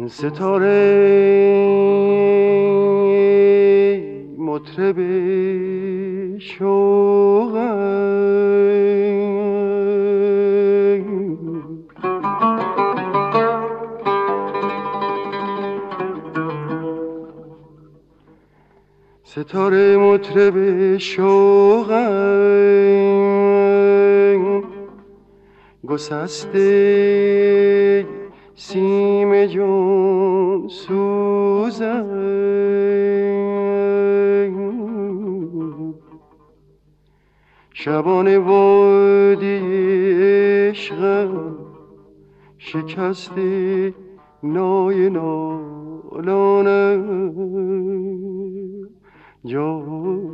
ستاره مطرب شوقم، ستاره مطرب شوقم، گسسته سیم جان سوزم، شبان وادی عشقم شکسته نای نالانم، جان